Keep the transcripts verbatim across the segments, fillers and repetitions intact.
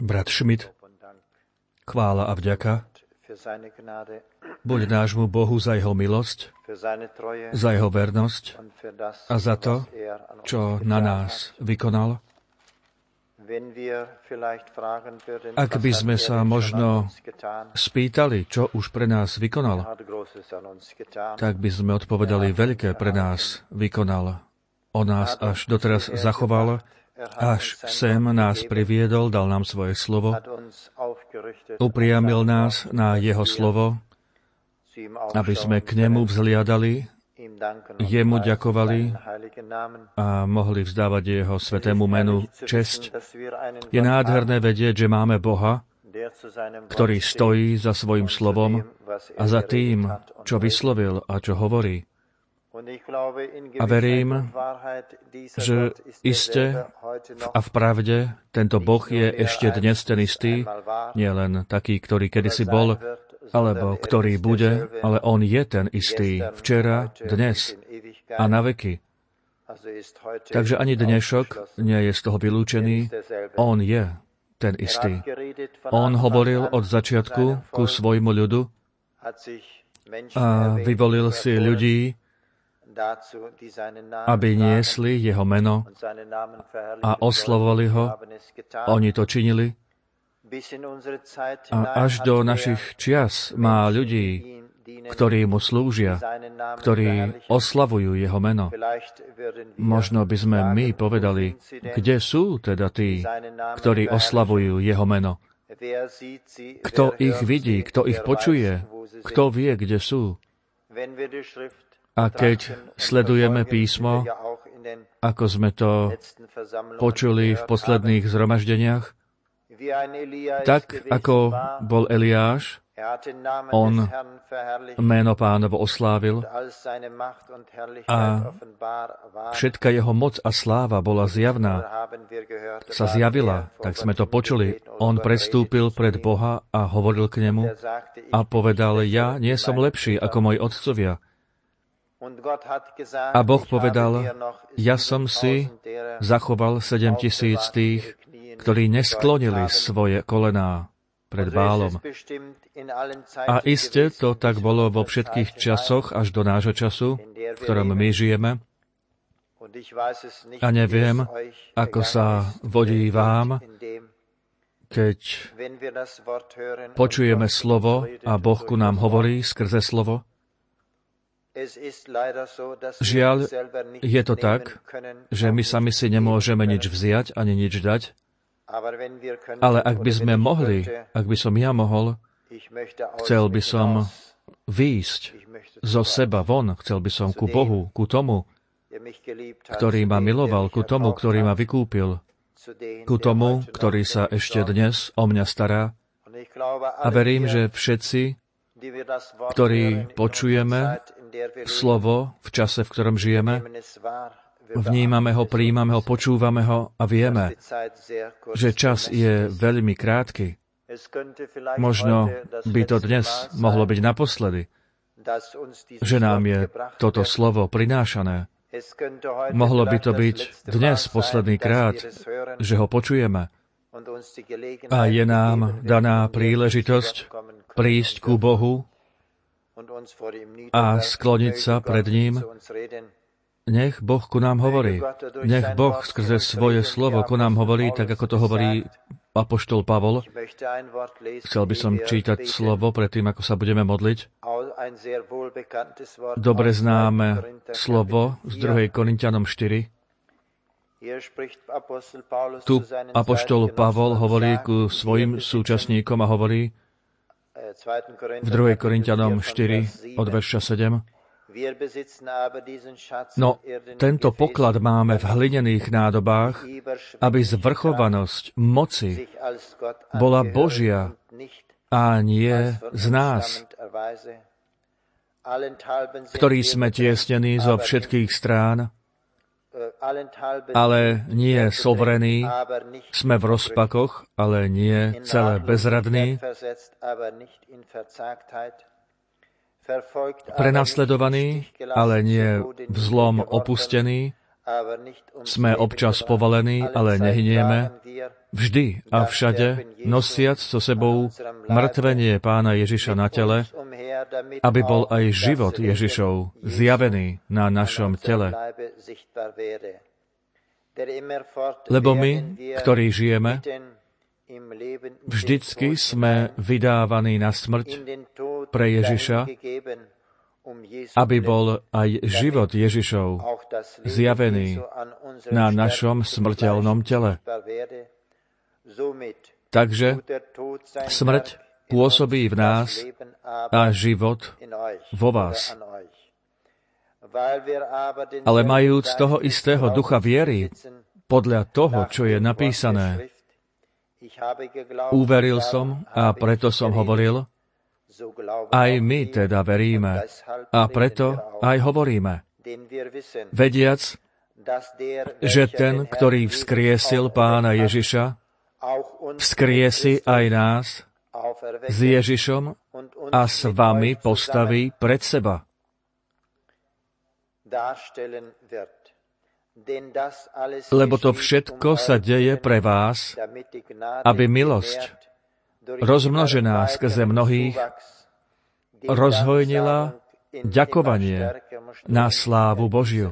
Brat Schmidt, chvála a vďaka buď nášmu Bohu za jeho milosť, za jeho vernosť a za to, čo na nás vykonal. Ak by sme sa možno spýtali, čo už pre nás vykonal, tak by sme odpovedali, veľké pre nás vykonal. On nás až doteraz zachoval, až sem nás priviedol, dal nám svoje slovo, upriamil nás na jeho slovo, aby sme k nemu vzhliadali, jemu ďakovali a mohli vzdávať jeho svätému menu česť. Je nádherné vedieť, že máme Boha, ktorý stojí za svojim slovom a za tým, čo vyslovil a čo hovorí. A verím, že iste a v pravde tento Boh je ešte dnes ten istý, nie len taký, ktorý kedysi bol, alebo ktorý bude, ale on je ten istý včera, dnes a na veky. Takže ani dnešok nie je z toho vylúčený, on je ten istý. On hovoril od začiatku ku svojmu ľudu a vyvolil si ľudí, aby niesli jeho meno a oslavovali ho. Oni to činili. A až do našich čias má ľudí, ktorí mu slúžia, ktorí oslavujú jeho meno. Možno by sme my povedali, kde sú teda tí, ktorí oslavujú jeho meno? Kto ich vidí, kto ich počuje, kto vie, kde sú? A keď sledujeme písmo, ako sme to počuli v posledných zhromaždeniach, tak ako bol Eliáš, on meno Pánovo oslávil a všetka jeho moc a sláva bola zjavná, sa zjavila, tak sme to počuli. On predstúpil pred Boha a hovoril k nemu a povedal, ja nie som lepší ako moji otcovia. A Boh povedal, ja som si zachoval sedem tisíc tých, ktorí nesklonili svoje kolená pred Bálom. A iste to tak bolo vo všetkých časoch až do nášho času, v ktorom my žijeme. A neviem, ako sa vodí vám, keď počujeme slovo a Boh ku nám hovorí skrze slovo. Žiaľ, je to tak, že my sami si nemôžeme nič vziať ani nič dať, ale ak by sme mohli, ak by som ja mohol, chcel by som výjsť zo seba von, chcel by som ku Bohu, ku tomu, ktorý ma miloval, ku tomu, ktorý ma vykúpil, ku tomu, ktorý sa ešte dnes o mňa stará. A verím, že všetci, ktorí počujeme slovo v čase, v ktorom žijeme, vnímame ho, prijímame ho, počúvame ho a vieme, že čas je veľmi krátky. Možno by to dnes mohlo byť naposledy, že nám je toto slovo prinášané. Mohlo by to byť dnes posledný krát, že ho počujeme. A je nám daná príležitosť prísť ku Bohu a skloniť sa pred ním. Nech Boh ku nám hovorí. Nech Boh skrze svoje slovo ku nám hovorí, tak ako to hovorí apoštol Pavol. Chcel by som čítať slovo predtým, ako sa budeme modliť. Dobre známe slovo z druhej Korinťanom štyri. Tu apoštol Pavol hovorí ku svojim súčasníkom a hovorí v druhej Korinťanom štyri od verša sedem. No, tento poklad máme v hlinených nádobách, aby zvrchovanosť moci bola Božia a nie z nás, ktorí sme tiesnení zo všetkých strán, ale nie sovrení, sme v rozpakoch, ale nie celé bezradní, prenasledovaní, ale nie v zlom opustení, Sme občas povalení, ale nehynieme. Vždy a všade, nosiac so sebou mŕtvenie Pána Ježiša na tele, aby bol aj život Ježišov zjavený na našom tele. Lebo my, ktorí žijeme, vždycky sme vydávaní na smrť pre Ježiša, aby bol aj život Ježišov zjavený na našom smrteľnom tele. Takže smrť pôsobí v nás a život vo vás. Ale majúc toho istého ducha viery, podľa toho, čo je napísané, uveril som a preto som hovoril, aj my teda veríme a preto aj hovoríme, vediac, že ten, ktorý vzkriesil Pána Ježiša, vzkriesi aj nás s Ježišom a s vami postaví pred seba. Lebo to všetko sa deje pre vás, aby milosť, rozmnožená skrze mnohých, rozhojnila ďakovanie na slávu Božiu.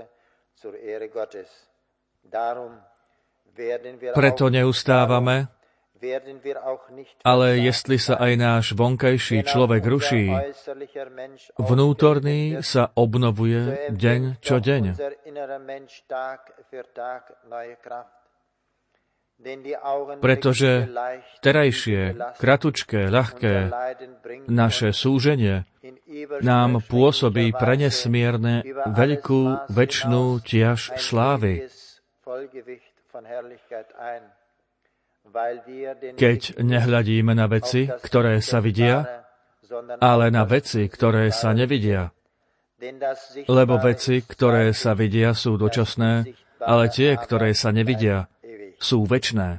Preto neustávame, ale jestli sa aj náš vonkajší človek ruší, vnútorný sa obnovuje deň čo deň. Pretože terajšie, kratučké, ľahké naše súženie nám pôsobí prenesmierne veľkú večnú tiaž slávy. Keď nehľadíme na veci, ktoré sa vidia, ale na veci, ktoré sa nevidia. Lebo veci, ktoré sa vidia, sú dočasné, ale tie, ktoré sa nevidia, sú večné.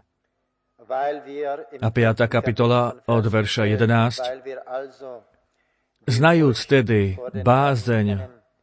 A piata kapitola od verša jedenásť. Znajúc tedy bázeň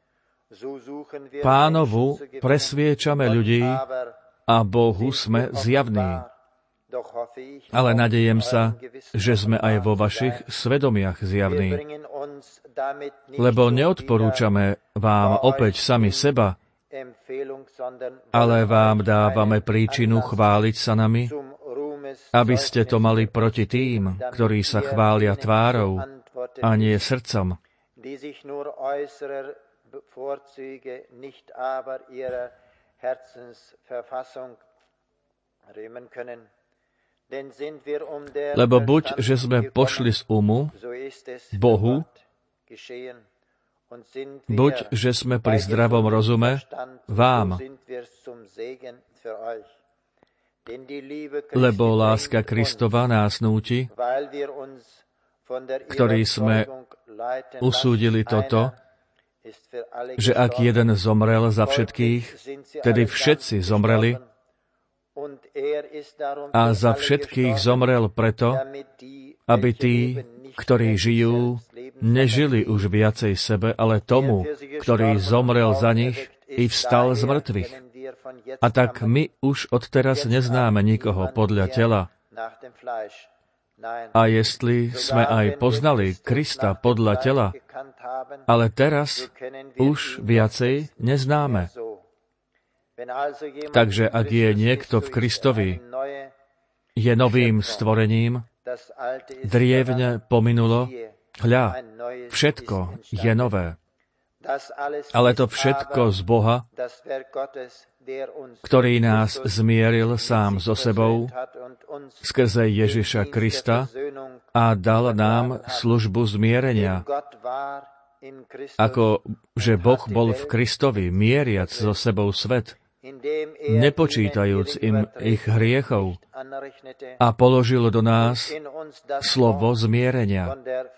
Pánovu, presviečame ľudí a Bohu sme zjavní. Ale nadejem sa, že sme aj vo vašich svedomiach zjavní. Lebo neodporúčame vám opäť sami seba, ale vám dávame príčinu chváliť sa nami, aby ste to mali proti tým, ktorí sa chvália tvárou a nie srdcom. Lebo buď, že sme pošli z umu Bohu, buď, že sme pri zdravom rozume vám. Lebo láska Kristova nás núti, ktorí sme usúdili toto, že ak jeden zomrel za všetkých, tedy všetci zomreli, a za všetkých zomrel preto, aby tí, ktorí žijú, nežili už viacej sebe, ale tomu, ktorý zomrel za nich i vstal z mŕtvych. A tak my už odteraz neznáme nikoho podľa tela. A jestli sme aj poznali Krista podľa tela, ale teraz už viacej neznáme. Takže ak je niekto v Kristovi, je novým stvorením, drievne pominulo, hľa, všetko je nové. Ale to všetko z Boha, ktorý nás zmieril sám so sebou skrze Ježiša Krista a dal nám službu zmierenia. Ako že Boh bol v Kristovi, mieriac so sebou svet, nepočítajúc im ich hriechov, a položil do nás slovo zmierenia.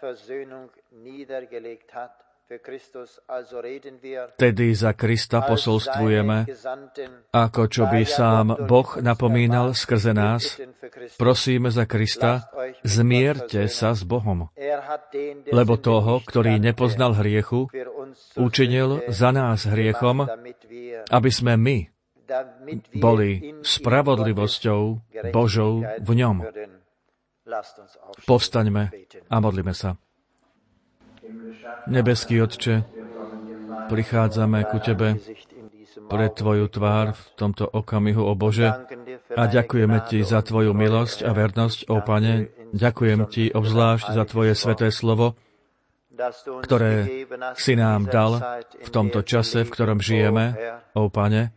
Tedy za Krista posolstvujeme, ako čo by sám Boh napomínal skrze nás, prosíme za Krista, zmierte sa s Bohom. Lebo toho, ktorý nepoznal hriechu, učinil za nás hriechom, aby sme my boli spravodlivosťou Božou v ňom. Povstaňme a modlíme sa. Nebeský Otče, prichádzame ku Tebe pred Tvoju tvár v tomto okamihu, o Bože, a ďakujeme Ti za Tvoju milosť a vernosť, ó Pane. Ďakujem Ti obzvlášť za Tvoje sväté slovo, ktoré si nám dal v tomto čase, v ktorom žijeme, ó Pane.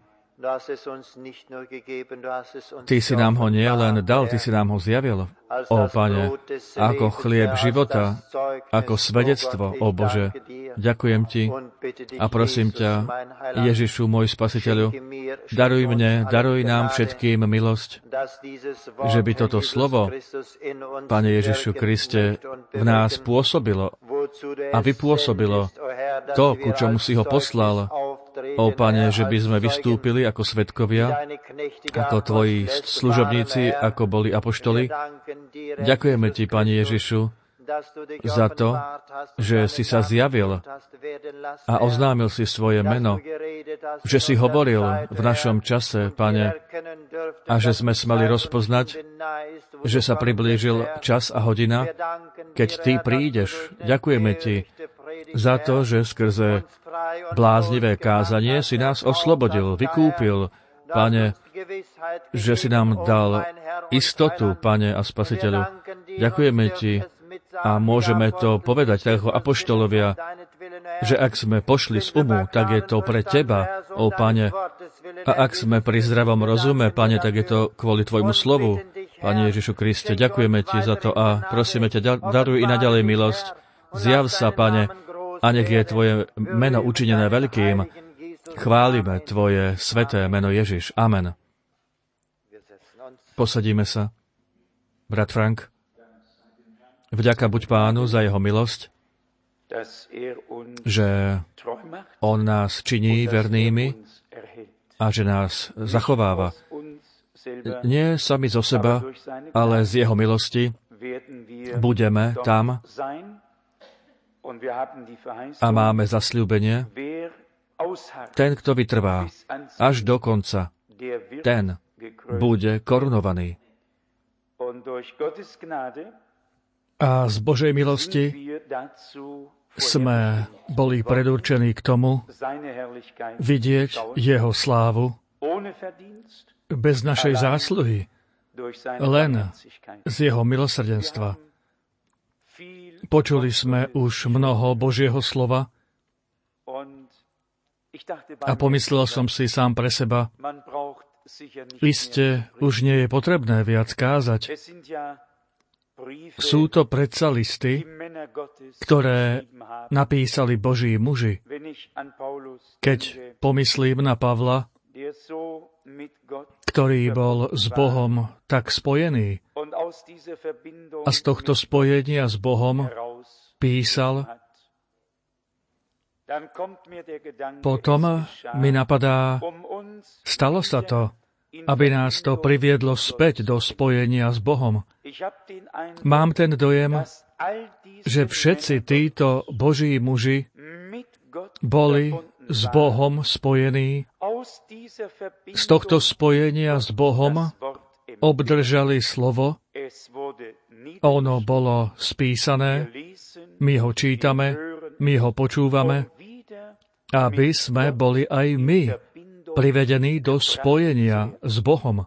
Ty si nám ho nie len dal, Ty si nám ho zjavil, ó Pane, ako chlieb života, ako svedectvo, ó Bože. Ďakujem Ti a prosím ťa, Ježišu, môj Spasiteľu, daruj mne, daruj nám všetkým milosť, že by toto slovo, Pane Ježišu Kriste, v nás pôsobilo a vypôsobilo to, ku čomu si ho poslal, ó Pane, že by sme vystúpili ako svedkovia, ako Tvoji služobníci, ako boli apoštoli. Ďakujeme Ti, Pane Ježišu, za to, že si sa zjavil a oznámil si svoje meno, že si hovoril v našom čase, Pane, a že sme smeli rozpoznať, že sa priblížil čas a hodina, keď Ty prídeš. Ďakujeme Ti za to, že skrze bláznivé kázanie si nás oslobodil, vykúpil, Pane, že si nám dal istotu, Pane a Spasiteľu. Ďakujeme Ti a môžeme to povedať, tak ako apoštolovia, že ak sme pošli z umu, tak je to pre Teba, ó Pane. A ak sme pri zdravom rozume, Pane, tak je to kvôli Tvojmu slovu, Pane Ježišu Kriste. Ďakujeme Ti za to a prosíme ťa, daruj i naďalej milosť. Zjav sa, Pane, a nech je Tvoje meno učinené veľkým. Chválime Tvoje sveté meno Ježiš. Amen. Posadíme sa. Brat Frank, vďaka buď Pánu za jeho milosť, že on nás činí vernými a že nás zachováva. Nie sami zo seba, ale z jeho milosti budeme tam a máme zasľúbenie. Ten, kto vytrvá až do konca, ten bude korunovaný. A z Božej milosti sme boli predurčení k tomu vidieť jeho slávu bez našej zásluhy, len z jeho milosrdenstva. Počuli sme už mnoho Božieho slova a pomyslel som si sám pre seba, iste už nie je potrebné viac kázať. Sú to predsa listy, ktoré napísali Boží muži. Keď pomyslím na Pavla, ktorý bol s Bohom tak spojený a z tohto spojenia s Bohom písal, potom mi napadá, stalo sa to, aby nás to priviedlo späť do spojenia s Bohom. Mám ten dojem, že všetci títo Boží muži boli s Bohom spojení. Z tohto spojenia s Bohom obdržali slovo. Ono bolo spísané, my ho čítame, my ho počúvame, aby sme boli aj my privedení do spojenia s Bohom.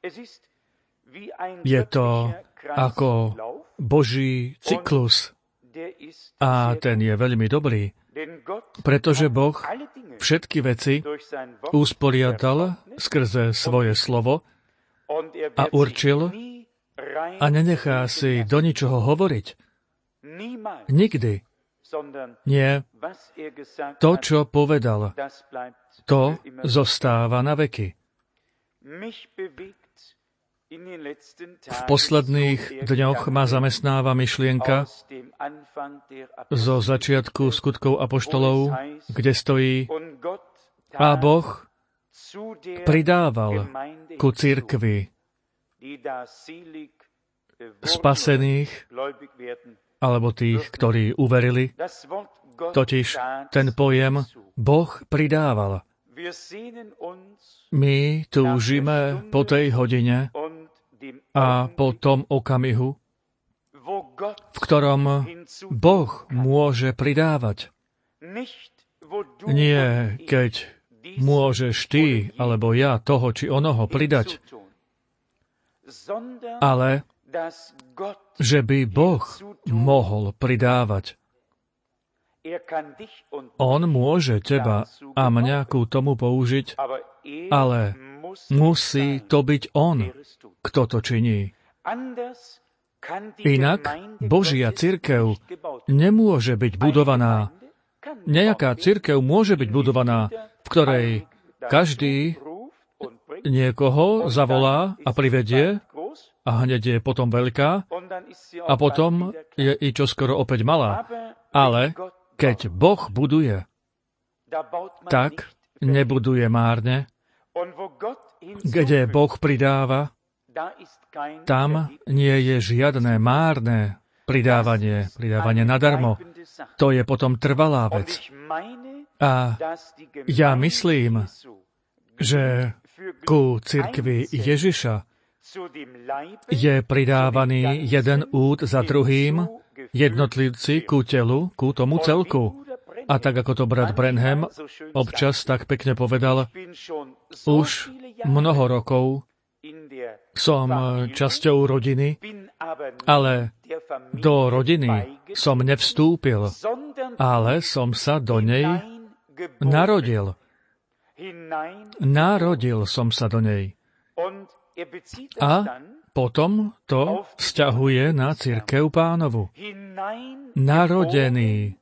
Je to ako Boží cyklus a ten je veľmi dobrý, pretože Boh všetky veci usporiadal skrze svoje slovo a určil a nenechá si do ničoho hovoriť. Nikdy. Nie. To, čo povedal, to zostáva na veky. V posledných dňoch ma zamestnáva myšlienka zo začiatku skutkov apoštolov, kde stojí a Boh pridával ku cirkvi spasených alebo tých, ktorí uverili. Totiž ten pojem Boh pridával. My túžime po tej hodine a po tom okamihu, v ktorom Boh môže pridávať. Nie, keď môžeš ty alebo ja toho či onoho pridať, ale že by Boh mohol pridávať. On môže teba a mňa ku tomu použiť, ale musí to byť On, kto to činí. Inak Božia cirkev nemôže byť budovaná. Nejaká cirkev môže byť budovaná, v ktorej každý niekoho zavolá a privedie a hneď je potom veľká a potom je i čoskoro opäť malá. Ale keď Boh buduje, tak nebuduje márne. Kde Boh pridáva, tam nie je žiadne márne pridávanie, pridávanie nadarmo. To je potom trvalá vec. A ja myslím, že ku cirkvi Ježiša je pridávaný jeden úd za druhým, jednotlivci ku telu, ku tomu celku. A tak, ako to brat Branham občas tak pekne povedal, už mnoho rokov som časťou rodiny, ale do rodiny som nevstúpil, ale som sa do nej narodil. Narodil som sa do nej. A potom to vzťahuje na cirkev Pánovu. Narodený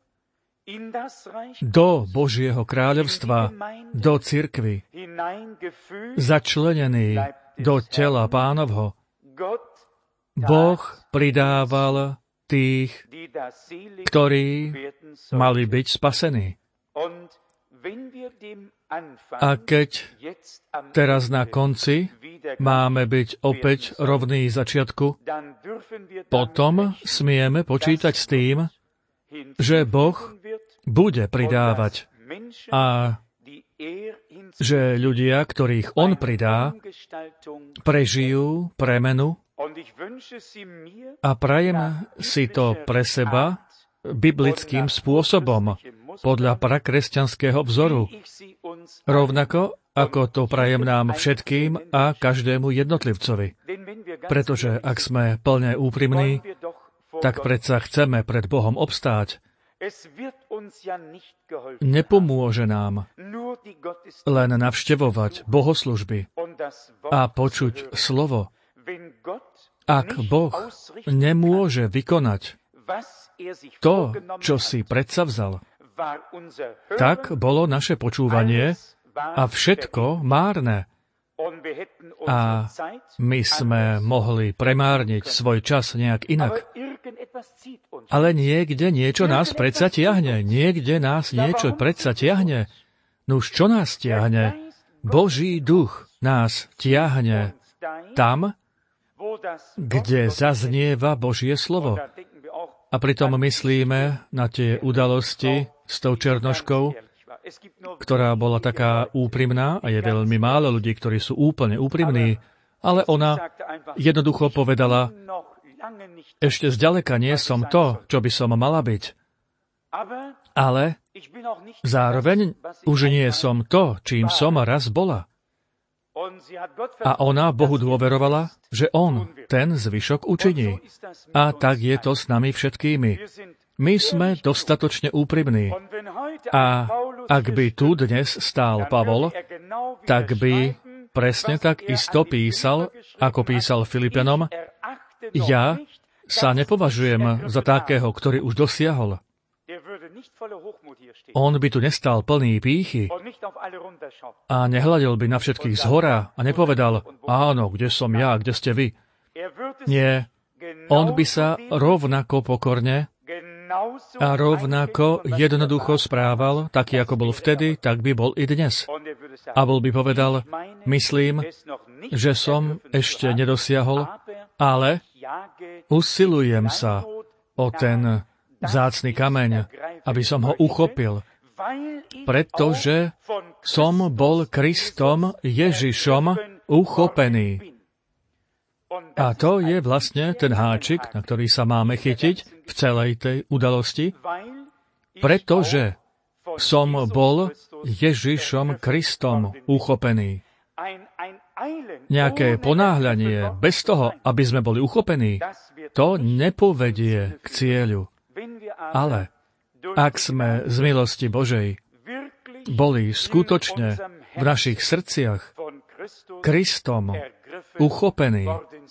do Božieho kráľovstva, do cirkvi, začlenený do tela Pánovho. Boh pridával tých, ktorí mali byť spasení. A keď teraz na konci máme byť opäť rovní začiatku, potom smieme počítať s tým, že Boh bude pridávať a že ľudia, ktorých On pridá, prežijú premenu a prajem si to pre seba biblickým spôsobom, podľa prakresťanského vzoru, rovnako ako to prajem nám všetkým a každému jednotlivcovi. Pretože ak sme plne úprimní, tak predsa chceme pred Bohom obstáť. Nepomôže nám len navštevovať bohoslužby a počuť slovo. Ak Boh nemôže vykonať to, čo si predsavzal, tak bolo naše počúvanie a všetko márne. A my sme mohli premárniť svoj čas nejak inak. Ale niekde niečo nás predsa tiahne. Niekde nás niečo predsa tiahne. Nuž čo nás tiahne? Boží duch nás tiahne tam, kde zaznieva Božie slovo. A pritom myslíme na tie udalosti s tou černoškou, ktorá bola taká úprimná a je veľmi málo ľudí, ktorí sú úplne úprimní, ale ona jednoducho povedala, ešte zďaleka nie som to, čo by som mala byť. Ale zároveň už nie som to, čím som raz bola. A ona Bohu dôverovala, že On ten zvyšok učiní. A tak je to s nami všetkými. My sme dostatočne úprimní. A ak by tu dnes stál Pavol, tak by presne tak isto písal, ako písal Filipanom, ja sa nepovažujem za takého, ktorý už dosiahol. On by tu nestal plný pýchy a nehľadil by na všetkých zhora a nepovedal, áno, kde som ja, kde ste vy. Nie, on by sa rovnako pokorne a rovnako jednoducho správal, taký ako bol vtedy, tak by bol i dnes. A bol by povedal, myslím, že som ešte nedosiahol, ale usilujem sa o ten vzácny kameň, aby som ho uchopil. pretože som bol Kristom Ježišom uchopený. A to je vlastne ten háčik, na ktorý sa máme chytiť v celej tej udalosti, pretože som bol Ježišom Kristom uchopený. Nejaké ponáhľanie bez toho, aby sme boli uchopení, to nepovedie k cieľu. Ale ak sme z milosti Božej boli skutočne v našich srdciach Kristom uchopení,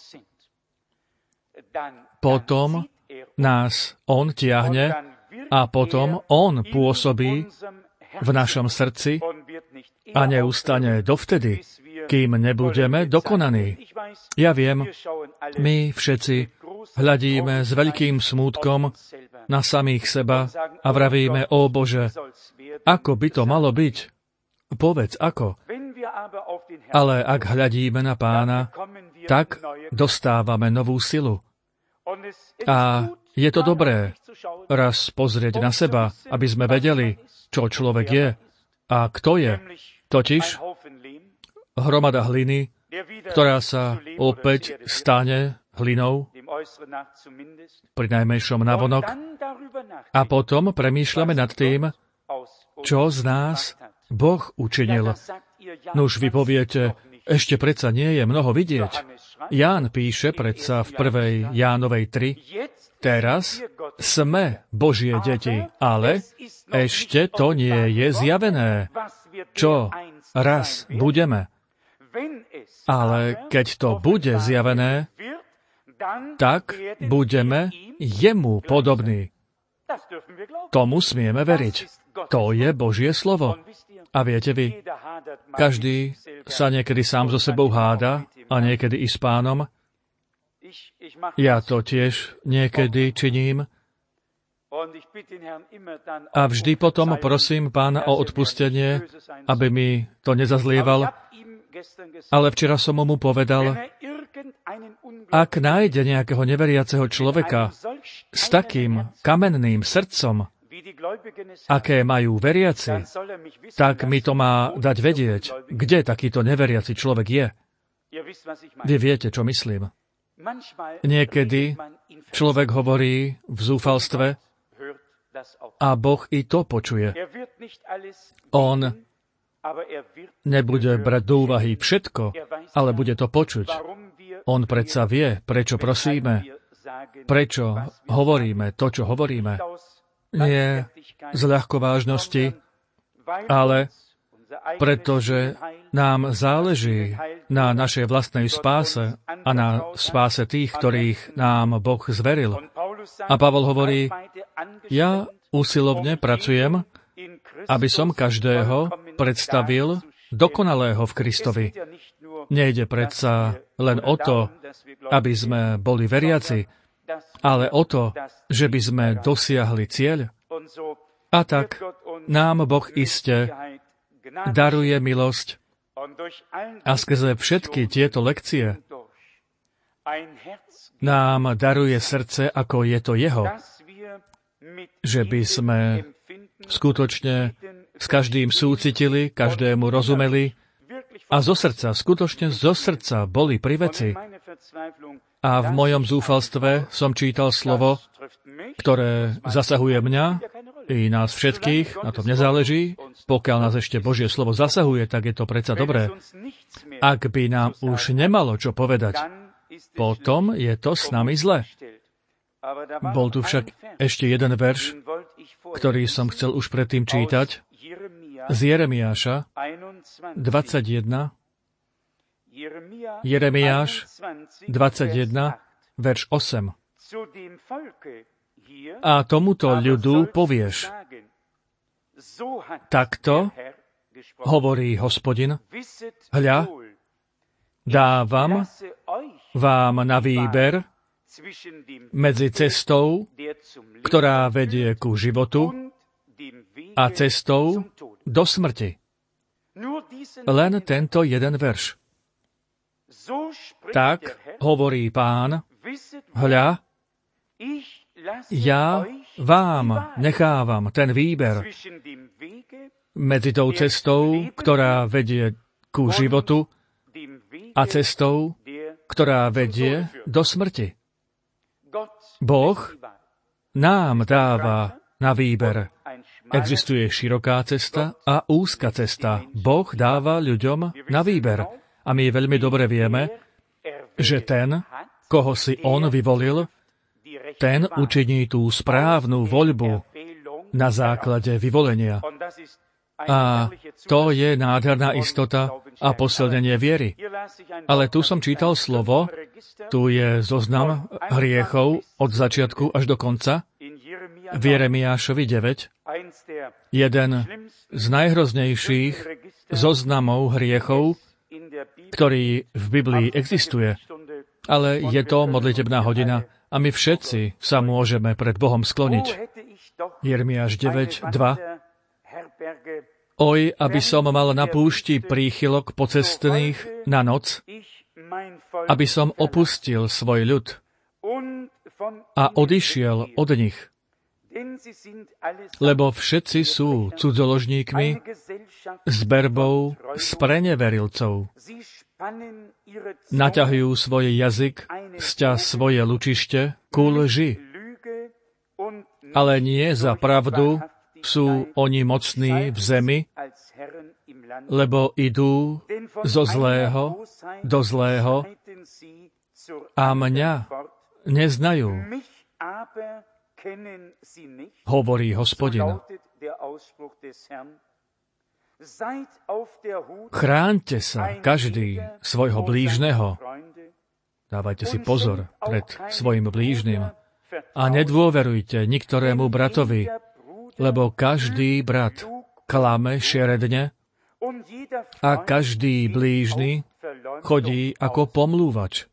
potom nás On tiahne a potom On pôsobí v našom srdci a neustane dovtedy, kým nebudeme dokonaní. Ja viem, my všetci hľadíme s veľkým smútkom na samých seba a vravíme, ó Bože, ako by to malo byť? Povedz, ako? Ale ak hľadíme na Pána, tak dostávame novú silu. A je to dobré raz pozrieť na seba, aby sme vedeli, čo človek je a kto je. Totiž hromada hliny, ktorá sa opäť stane hlinou, pri najmenšom navonok, a potom premýšľame nad tým, čo z nás Boh učinil. Nuž vy poviete, ešte predsa nie je mnoho vidieť. Ján píše predsa v prvej Jánovej tri, teraz sme Božie deti, ale ešte to nie je zjavené, čo raz budeme. Ale keď to bude zjavené, tak budeme jemu podobní. Tomu smieme veriť. To je Božie slovo. A viete vy, každý sa niekedy sám so sebou háda a niekedy i s Pánom. Ja to tiež niekedy činím. A vždy potom prosím Pána o odpustenie, aby mi to nezazlieval. Ale včera som mu povedal, ak nájde nejakého neveriaceho človeka s takým kamenným srdcom, aké majú veriaci, tak mi to má dať vedieť, kde takýto neveriaci človek je. Vy viete, čo myslím. Niekedy človek hovorí v zúfalstve a Boh i to počuje. On nebude brať do úvahy všetko, ale bude to počuť. On predsa vie, prečo prosíme, prečo hovoríme to, čo hovoríme. Nie z ľahkovážnosti, ale pretože nám záleží na našej vlastnej spáse a na spáse tých, ktorých nám Boh zveril. A Pavol hovorí, ja usilovne pracujem, aby som každého predstavil dokonalého v Kristovi. Nejde predsa len o to, aby sme boli veriaci, ale o to, že by sme dosiahli cieľ. A tak nám Boh iste daruje milosť a skrze všetky tieto lekcie nám daruje srdce, ako je to Jeho, že by sme skutočne s každým súcitili, každému rozumeli a zo srdca, skutočne zo srdca boli pri veci. A v mojom zúfalstve som čítal slovo, ktoré zasahuje mňa i nás všetkých, na tom nezáleží. Pokiaľ nás ešte Božie slovo zasahuje, tak je to predsa dobré. Ak by nám už nemalo čo povedať, potom je to s nami zle. Bol tu však ešte jeden verš, ktorý som chcel už predtým čítať, z Jeremiáša dvadsaťjeden. Jeremiáš dvadsaťjeden, verš osem. A tomuto ľudu povieš, takto hovorí Hospodin, hľa, dávam vám na výber medzi cestou, ktorá vedie ku životu, a cestou do smrti. Len tento jeden verš. Tak hovorí Pán, hľa, Ja vám nechávam ten výber medzi tou cestou, ktorá vedie ku životu, a cestou, ktorá vedie do smrti. Boh nám dáva na výber. Existuje široká cesta a úzka cesta. Boh dáva ľuďom na výber. A my veľmi dobre vieme, že ten, koho si on vyvolil, ten učiní tú správnu voľbu na základe vyvolenia. A to je nádherná istota a posilnenie viery. Ale tu som čítal slovo, tu je zoznam hriechov od začiatku až do konca, v Jeremiášovi deväť, jeden z najhroznejších zoznamov hriechov, ktorý v Biblii existuje. Ale je to modlitebná hodina a my všetci sa môžeme pred Bohom skloniť. Jeremiáš deväť dva. Oj, aby som mal na púšti príchylok pocestných na noc, aby som opustil svoj ľud a odišiel od nich. Lebo všetci sú cudzoložníkmi, zberbou spreneverilcov. Naťahujú svoj jazyk, sťa svoje lučište ku lži. Ale nie za pravdu sú oni mocní v zemi, lebo idú zo zlého do zlého a mňa neznajú, hovorí Hospodin. Chráňte sa každý svojho blížneho. Dávajte si pozor pred svojim blížnym a nedôverujte niktorému bratovi, lebo každý brat klame šeredne a každý blížny chodí ako pomlúvač.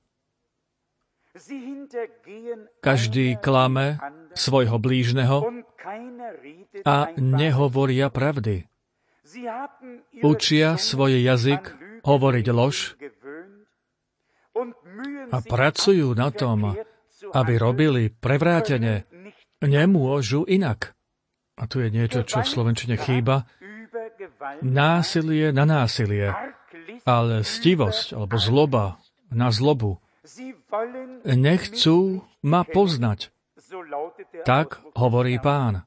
Každý klame svojho blížneho a nehovoria pravdy. Učia svoj jazyk hovoriť lož a pracujú na tom, aby robili prevrátene. Nemôžu inak. A tu je niečo, čo v slovenčine chýba. Násilie na násilie, ale stivosť alebo zloba na zlobu. Nechcú ma poznať. Tak hovorí Pán.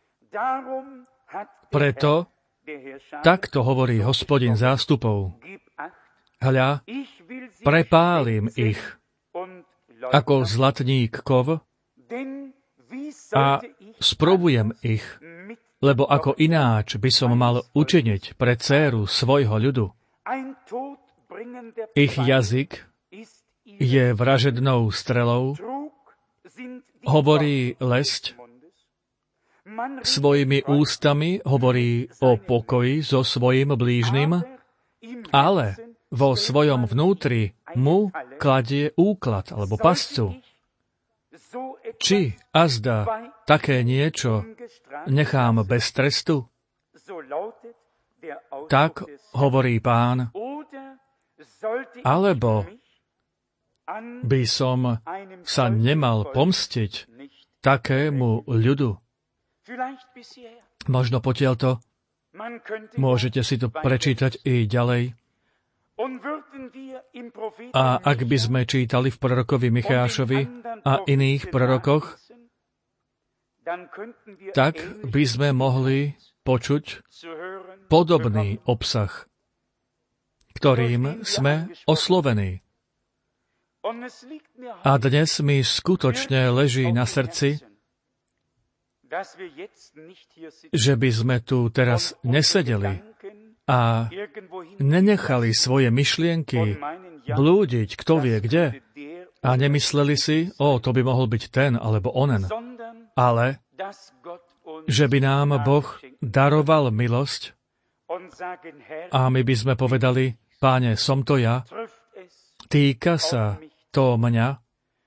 Preto takto hovorí Hospodin zástupov. Hľa, prepálim ich ako zlatník kov a sprobujem ich, lebo ako ináč by som mal učiniť pre dcéru svojho ľudu. Ich jazyk je vražednou strelou, hovorí lesť, svojimi ústami hovorí o pokoji so svojim blížnym, ale vo svojom vnútri mu kladie úklad alebo pascu. Či azda také niečo nechám bez trestu? Tak hovorí Pán. Alebo by som sa nemal pomstiť takému ľudu. Možno potiaľto môžete si to prečítať i ďalej. A ak by sme čítali v prorokovi Michášovi a iných prorokoch, tak by sme mohli počuť podobný obsah, ktorým sme oslovení. A dnes mi skutočne leží na srdci, že by sme tu teraz nesedeli a nenechali svoje myšlienky blúdiť, kto vie kde, a nemysleli si, o, to by mohol byť ten alebo onen, ale že by nám Boh daroval milosť a my by sme povedali, Páne, som to ja, týka sa to mňa,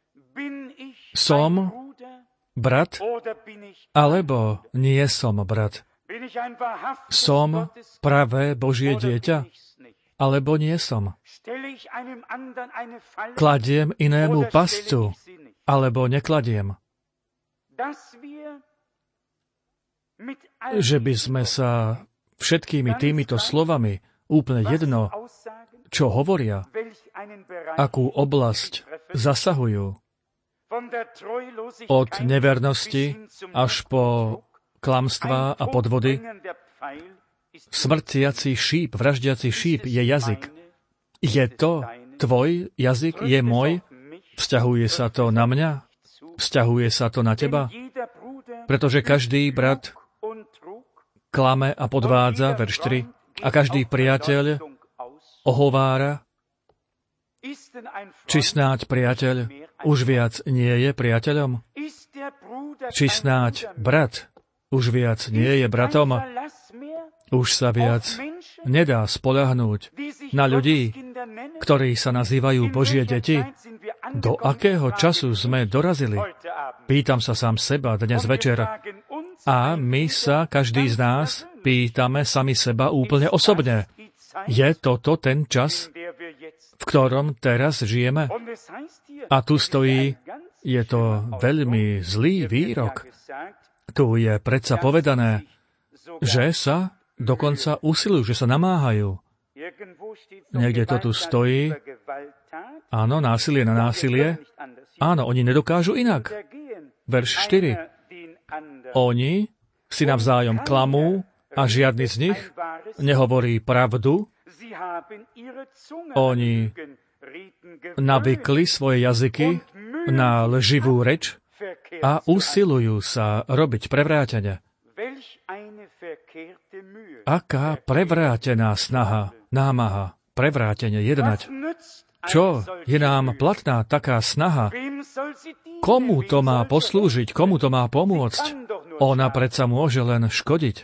som brat, alebo nie som brat. Som pravé Božie dieťa, alebo nie som. Kladiem inému pascu, alebo nekladiem. že by sme sa všetkými týmito slovami, úplne jedno, čo hovoria, akú oblasť zasahujú, od nevernosti až po klamstvá a podvody. Smrtiaci šíp, vraždiaci šíp je jazyk. Je to tvoj jazyk? Je môj? Vzťahuje sa to na mňa? Vzťahuje sa to na teba? Pretože každý brat klame a podvádza, verš tri, a každý priateľ ohovára. Či snáď priateľ už viac nie je priateľom? Či snáď brat už viac nie je bratom? Už sa viac nedá spoľahnúť na ľudí, ktorí sa nazývajú Božie deti? Do akého času sme dorazili? Pýtam sa sám seba dnes večer. A my sa, každý z nás, pýtame sami seba úplne osobne. Je toto ten čas, v ktorom teraz žijeme? A tu stojí, je to veľmi zlý výrok. Tu je predsa povedané, že sa dokonca usilujú, že sa namáhajú. Niekde to tu stojí. Áno, násilie na násilie. Áno, oni nedokážu inak. Verš štyri. Oni si navzájom klamú a žiadny z nich nehovorí pravdu. Oni navykli svoje jazyky na lživú reč a usilujú sa robiť prevrátene. Aká prevrátená snaha, námaha, prevrátene jednať. Čo je nám platná taká snaha? Komu to má poslúžiť? Komu to má pomôcť? Ona predsa môže len škodiť.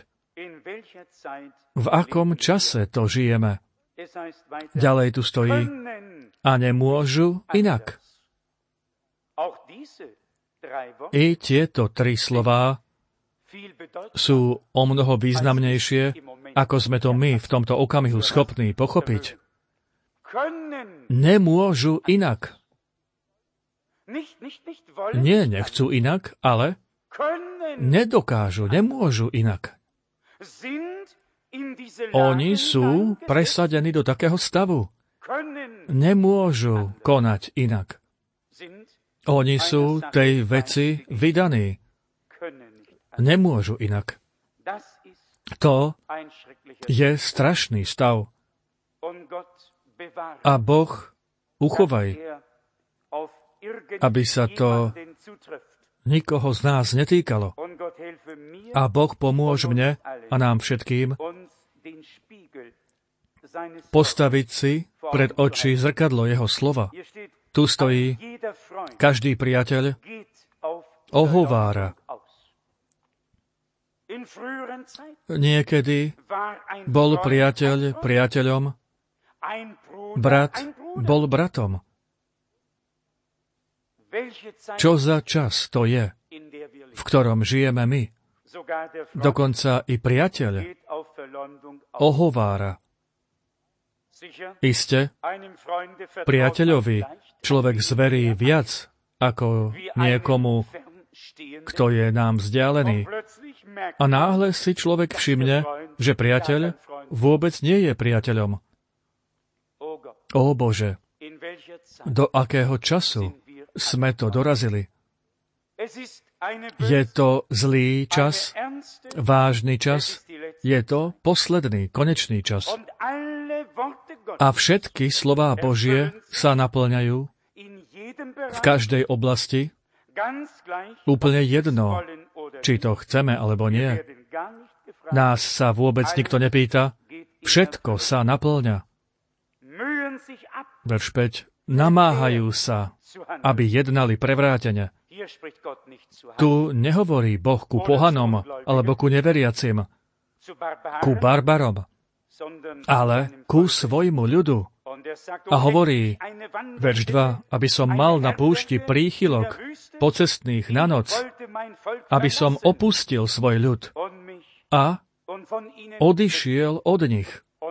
V akom čase to žijeme? Ďalej tu stojí. A nemôžu inak. I tieto tri slová sú o mnoho významnejšie, ako sme to my v tomto okamihu schopní pochopiť. Nemôžu inak. Nie, nechcú inak, ale nedokážu, nemôžu inak. Oni sú presadení do takého stavu. Nemôžu konať inak. Oni sú tej veci vydaní. Nemôžu inak. To je strašný stav. A Boh uchovaj, aby sa to nikoho z nás netýkalo. A Boh pomôž mne a nám všetkým postaviť si pred oči zrkadlo jeho slova. Tu stojí, každý priateľ ohovára. Niekedy bol priateľ priateľom, brat bol bratom. Čo za čas to je, v ktorom žijeme my? Dokonca i priateľ ohovára. Iste, priateľovi človek zverí viac ako niekomu, kto je nám vzdialený. A náhle si človek všimne, že priateľ vôbec nie je priateľom. Ó Bože, do akého času sme to dorazili? Je to zlý čas, vážny čas, je to posledný, konečný čas. A všetky slová Božie sa naplňajú v každej oblasti, úplne jedno, či to chceme alebo nie. Nás sa vôbec nikto nepýta, všetko sa naplňa. Verš päť. Namáhajú sa, aby jednali prevrátene. Tu nehovorí Boh ku pohanom alebo ku neveriacim, ku barbarom, ale ku svojmu ľudu. A hovorí, verš dva, aby som mal na púšti príchylok pocestných na noc, aby som opustil svoj ľud a odišiel od nich.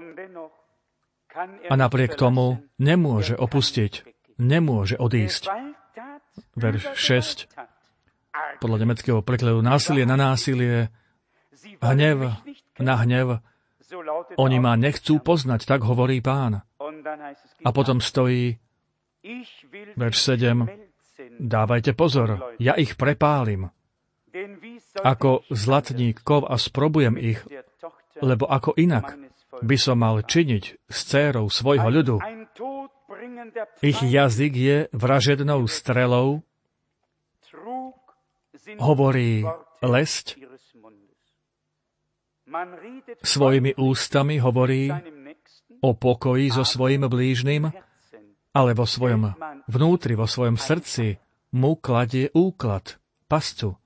A napriek tomu nemôže opustiť, nemôže odísť. Verš šesť. podľa nemeckého prekladu násilie na násilie, hnev na hnev. Oni ma nechcú poznať, tak hovorí Pán. A potom stojí verš sedem. Dávajte pozor, ja ich prepálim. Ako zlatník kov a sprobujem ich, lebo ako inak by som mal činiť s dcérou svojho ľudu. Ich jazyk je vražednou strelou, hovorí lesť, svojimi ústami hovorí o pokoji so svojim blížnym, ale vo svojom vnútri, vo svojom srdci mu kladie úklad, pascu.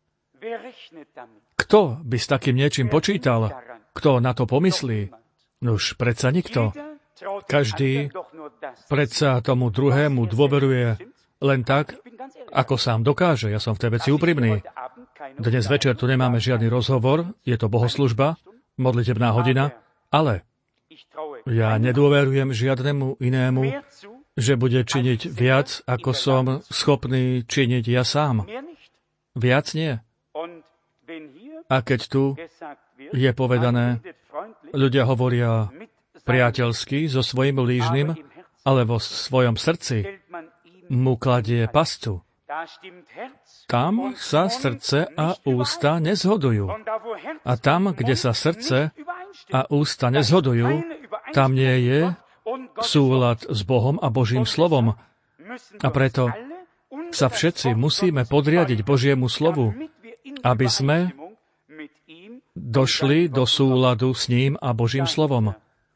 Kto by s takým niečím počítal? Kto na to pomyslí? Nuž, predsa nikto. Každý predsa tomu druhému dôveruje len tak, ako sám dokáže. Ja som v tej veci úprimný. Dnes večer tu nemáme žiadny rozhovor, je to bohoslužba, modlitebná hodina, ale ja nedôverujem žiadnemu inému, že bude činiť viac, ako som schopný činiť ja sám. Viac nie. A keď tu je povedané, ľudia hovoria priateľsky so svojim blížnym, ale vo svojom srdci mu kladie pascu. Tam sa srdce a ústa nezhodujú. A tam, kde sa srdce a ústa nezhodujú, tam nie je súlad s Bohom a Božím slovom. A preto sa všetci musíme podriadiť Božiemu slovu, aby sme došli do súladu s ním a Božím slovom.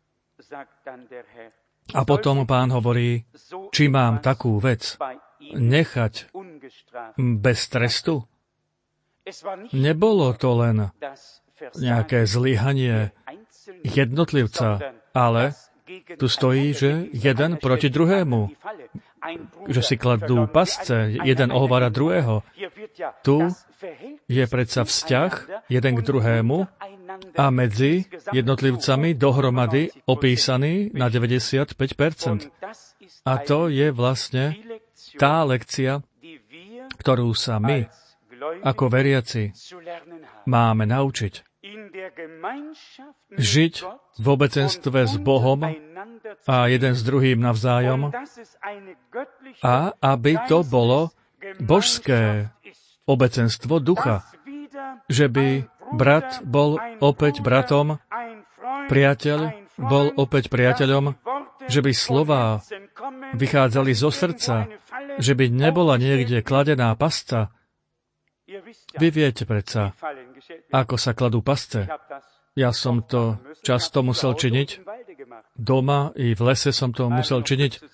A potom Pán hovorí, či mám takú vec nechať bez trestu? Nebolo to len nejaké zlyhanie jednotlivca, ale tu stojí, že jeden proti druhému, že si kladú pasce, jeden ohovára druhého. Tu je predsa vzťah jeden k druhému a medzi jednotlivcami dohromady opísaný na deväťdesiatpäť percent. A to je vlastne tá lekcia, ktorú sa my, ako veriaci, máme naučiť. Žiť v obecenstve s Bohom a jeden s druhým navzájom a aby to bolo božské obecenstvo ducha. Že by brat bol opäť bratom, priateľ bol opäť priateľom, že by slová vychádzali zo srdca, že by nebola niekde kladená pasca. Vy viete predsa, ako sa kladú pasce. Ja som to často musel činiť. Doma i v lese som to musel činiť.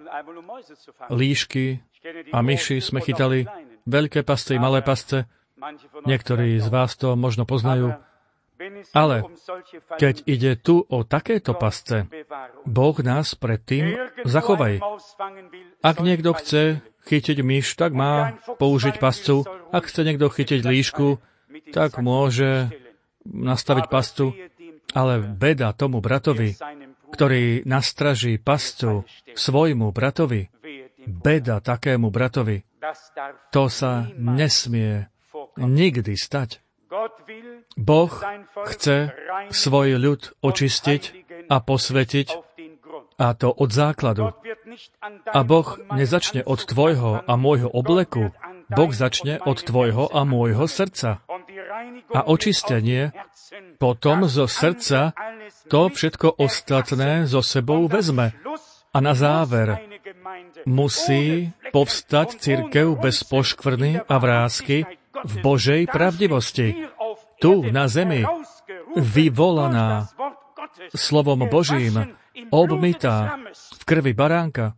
Líšky a myši sme chytali, veľké pasce i malé pasce. Niektorí z vás to možno poznajú. Ale keď ide tu o takéto pasce, Boh nás predtým zachovaj. Ak niekto chce chytiť myš, tak má použiť pascu. Ak chce niekto chytiť líšku, tak môže nastaviť pascu. Ale beda tomu bratovi, ktorý nastraží pascu svojmu bratovi, beda takému bratovi, to sa nesmie nikdy stať. Boh chce svoj ľud očistiť a posvetiť, a to od základu. A Boh nezačne od tvojho a môjho obleku, Boh začne od tvojho a môjho srdca. A očistenie potom zo srdca to všetko ostatné so sebou vezme. A na záver musí povstať cirkev bez poškvrny a vrásky v Božej pravdivosti. Tu na zemi, vyvolaná slovom Božím, obmytá v krvi baránka.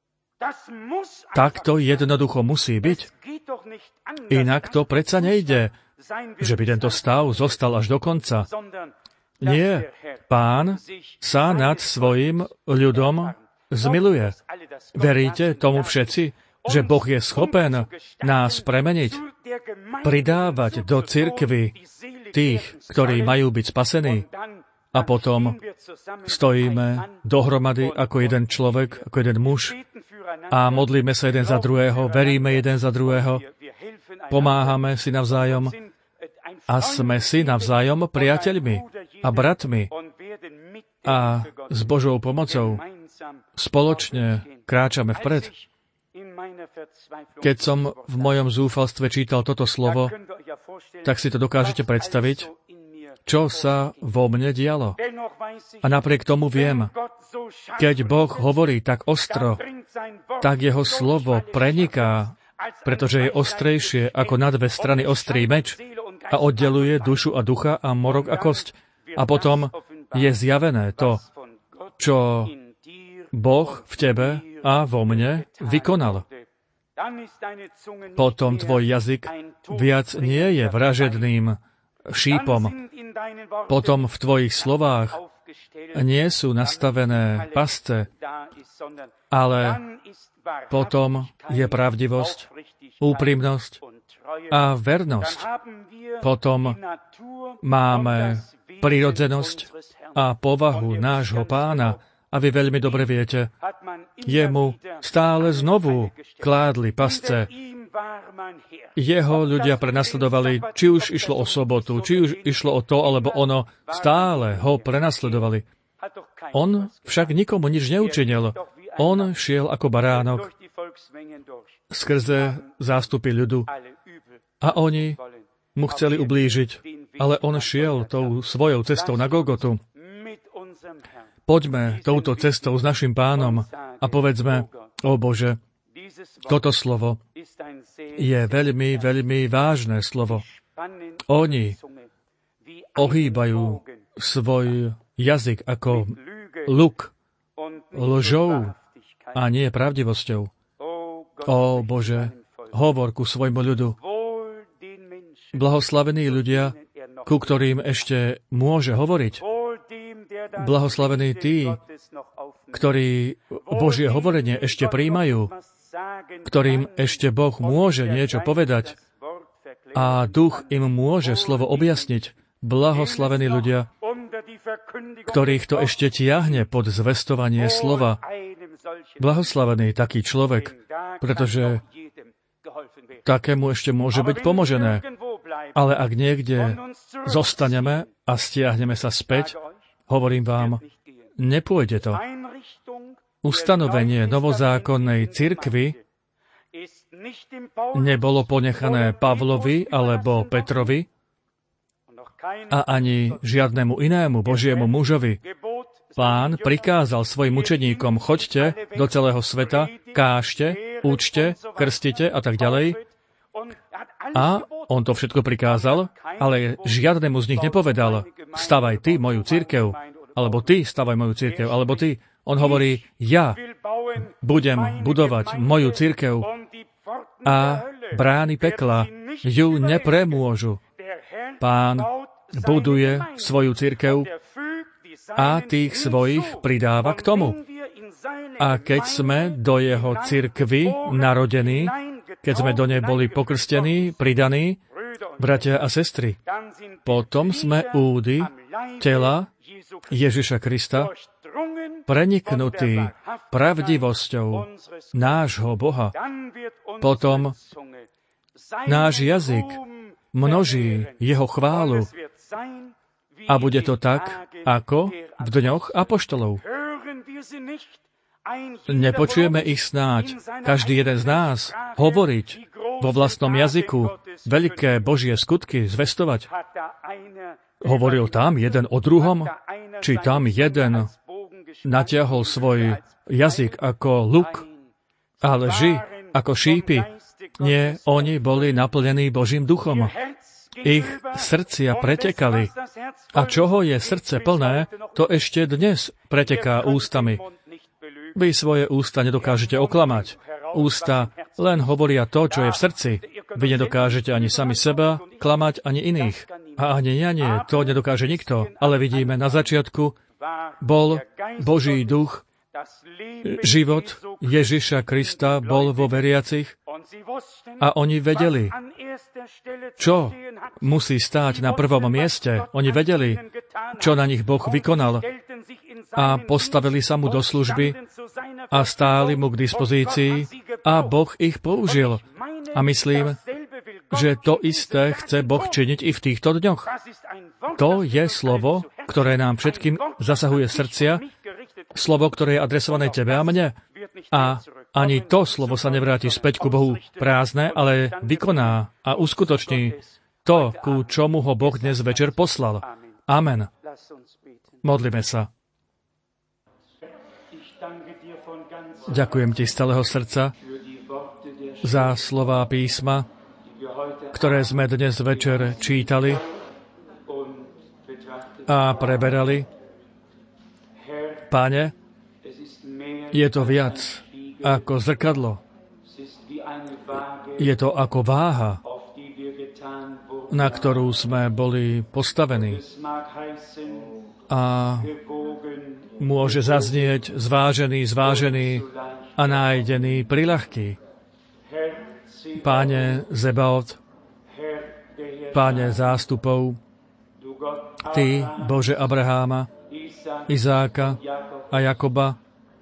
Tak to jednoducho musí byť. Inak to predsa nejde, že by tento stav zostal až do konca. Nie, Pán sa nad svojim ľudom zmiluje. Veríte tomu všetci, že Boh je schopen nás premeniť, pridávať do cirkvi tých, ktorí majú byť spasení, a potom stojíme dohromady ako jeden človek, ako jeden muž a modlíme sa jeden za druhého, veríme jeden za druhého pomáhame si navzájom a sme si navzájom priateľmi a bratmi a s Božou pomocou spoločne kráčame vpred. Keď som v mojom zúfalstve čítal toto slovo, tak si to dokážete predstaviť, čo sa vo mne dialo. A napriek tomu viem, keď Boh hovorí tak ostro, tak jeho slovo preniká, pretože je ostrejšie ako na dve strany ostrý meč a oddeluje dušu a ducha a morok a kosť. A potom je zjavené to, čo Boh v tebe a vo mne vykonal. Potom tvoj jazyk viac nie je vražedným šípom. Potom v tvojich slovách nie sú nastavené pasce, ale potom je pravdivosť, úprimnosť a vernosť. Potom máme prirodzenosť a povahu nášho Pána. A vy veľmi dobre viete, jemu stále znovu kládli pasce. Jeho ľudia prenasledovali, či už išlo o sobotu, či už išlo o to, alebo ono, stále ho prenasledovali. On však nikomu nič neučinil. On šiel ako baránok skrze zástupy ľudu a oni mu chceli ublížiť, ale on šiel tou svojou cestou na Golgotu. Poďme touto cestou s našim Pánom a povedzme, o Bože, toto slovo je veľmi, veľmi vážne slovo. Oni ohýbajú svoj jazyk ako luk, lžou a nie pravdivosťou. O Bože, hovor ku svojmu ľudu. Blahoslavení ľudia, ku ktorým ešte môže hovoriť. Blahoslavení tí, ktorí Božie hovorenie ešte prijímajú, ktorým ešte Boh môže niečo povedať a Duch im môže slovo objasniť. Blahoslavení ľudia, ktorých to ešte tiahne pod zvestovanie slova. Blahoslavený taký človek, pretože takému ešte môže byť pomožené. Ale ak niekde zostaneme a stiahneme sa späť, hovorím vám, nepôjde to. Ustanovenie novozákonnej cirkvi nebolo ponechané Pavlovi alebo Petrovi a ani žiadnemu inému Božiemu mužovi. Pán prikázal svojim učeníkom, choďte do celého sveta, kážte, učte, krstite a tak ďalej. A on to všetko prikázal, ale žiadnemu z nich nepovedal, stavaj ty moju cirkev, alebo ty stavaj moju cirkev, alebo ty. On hovorí, ja budem budovať moju cirkev a brány pekla ju nepremôžu. Pán buduje svoju cirkev a tých svojich pridáva k tomu. A keď sme do jeho cirkvi narodení, keď sme do nej boli pokrstení, pridaní, bratia a sestry, potom sme údy tela Ježiša Krista, preniknutí pravdivosťou nášho Boha. Potom náš jazyk množí jeho chválu a bude to tak, ako v dňoch apoštolov. Nepočujeme ich snáď, každý jeden z nás, hovoriť vo vlastnom jazyku, veľké Božie skutky zvestovať. Hovoril tam jeden o druhom, či tam jeden natiahol svoj jazyk ako luk a lži ako šípy. Nie, oni boli naplnení Božím duchom. Ich srdcia pretekali. A čoho je srdce plné, to ešte dnes preteká ústami. Vy svoje ústa nedokážete oklamať. Ústa len hovoria to, čo je v srdci. Vy nedokážete ani sami seba klamať, ani iných. A ani ja nie, to nedokáže nikto. Ale vidíme, na začiatku bol Boží duch, život Ježiša Krista bol vo veriacich a oni vedeli, čo musí stáť na prvom mieste. Oni vedeli, čo na nich Boh vykonal a postavili sa mu do služby a stáli mu k dispozícii a Boh ich použil. A myslím, že to isté chce Boh činiť i v týchto dňoch. To je slovo, ktoré nám všetkým zasahuje srdcia, slovo, ktoré je adresované tebe a mne. A ani to slovo sa nevráti späť ku Bohu prázdne, ale vykoná a uskutoční to, ku čomu ho Boh dnes večer poslal. Amen. Modlíme sa. Ďakujem ti z celého srdca za slová písma, ktoré sme dnes večer čítali a preberali. Pane, je to viac ako zrkadlo. Je to ako váha, na ktorú sme boli postavení. A môže zaznieť zvážený, zvážený a nájdený priľahký. Páne Zebaot, Páne zástupov, Ty, Bože Abraháma, Izáka a Jakoba,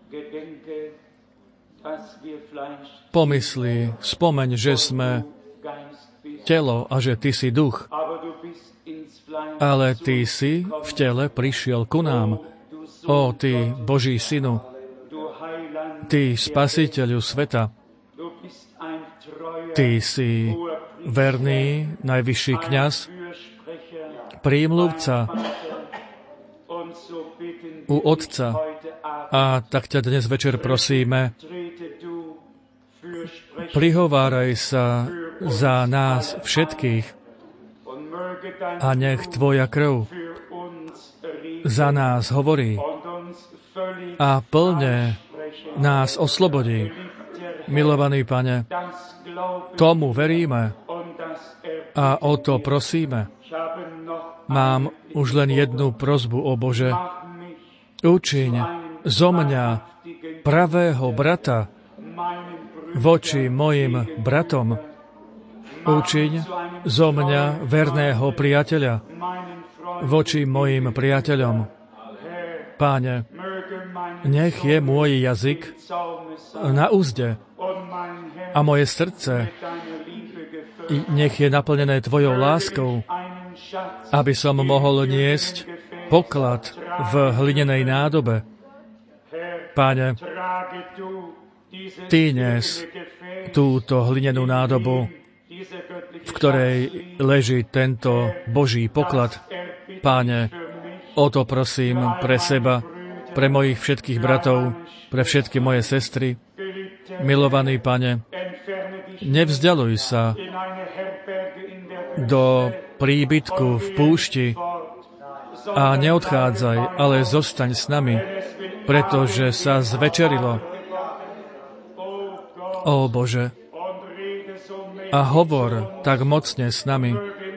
pomysli, spomeň, že sme telo a že Ty si duch, ale Ty si v tele prišiel ku nám. Ó, Ty, Boží Synu, Ty, Spasiteľu sveta, Ty si verný, najvyšší kňaz, prímluvca u Otca. A tak ťa dnes večer prosíme, prihováraj sa za nás všetkých a nech Tvoja krv za nás hovorí a plne nás oslobodí. Milovaný Pane, tomu veríme a o to prosíme. Mám už len jednu prosbu, o Bože. Učiň zo mňa pravého brata voči mojim bratom. Učiň zo mňa verného priateľa voči mojim priateľom. Páne, nech je môj jazyk na úzde a moje srdce nech je naplnené Tvojou láskou, aby som mohol niesť poklad v hlinenej nádobe. Páne, Ty nes túto hlinenú nádobu, v ktorej leží tento Boží poklad. Páne, o to prosím pre seba, pre mojich všetkých bratov, pre všetky moje sestry. Milovaný Pane, nevzdialuj sa do príbytku v púšti a neodchádzaj, ale zostaň s nami, pretože sa zvečerilo. Ó Bože, a hovor tak mocne s nami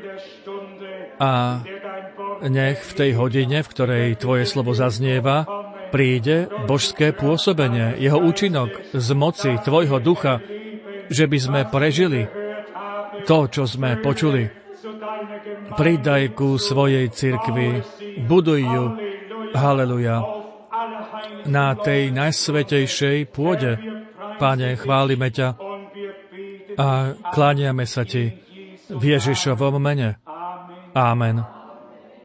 a nech v tej hodine, v ktorej Tvoje slovo zaznieva, príde božské pôsobenie, jeho účinok z moci Tvojho ducha, že by sme prežili to, čo sme počuli. Pridaj ku svojej cirkvi, buduj ju, haleluja, na tej najsvätejšej pôde. Pane, chválime ťa a kláňame sa Ti v Ježišovom mene. Amen.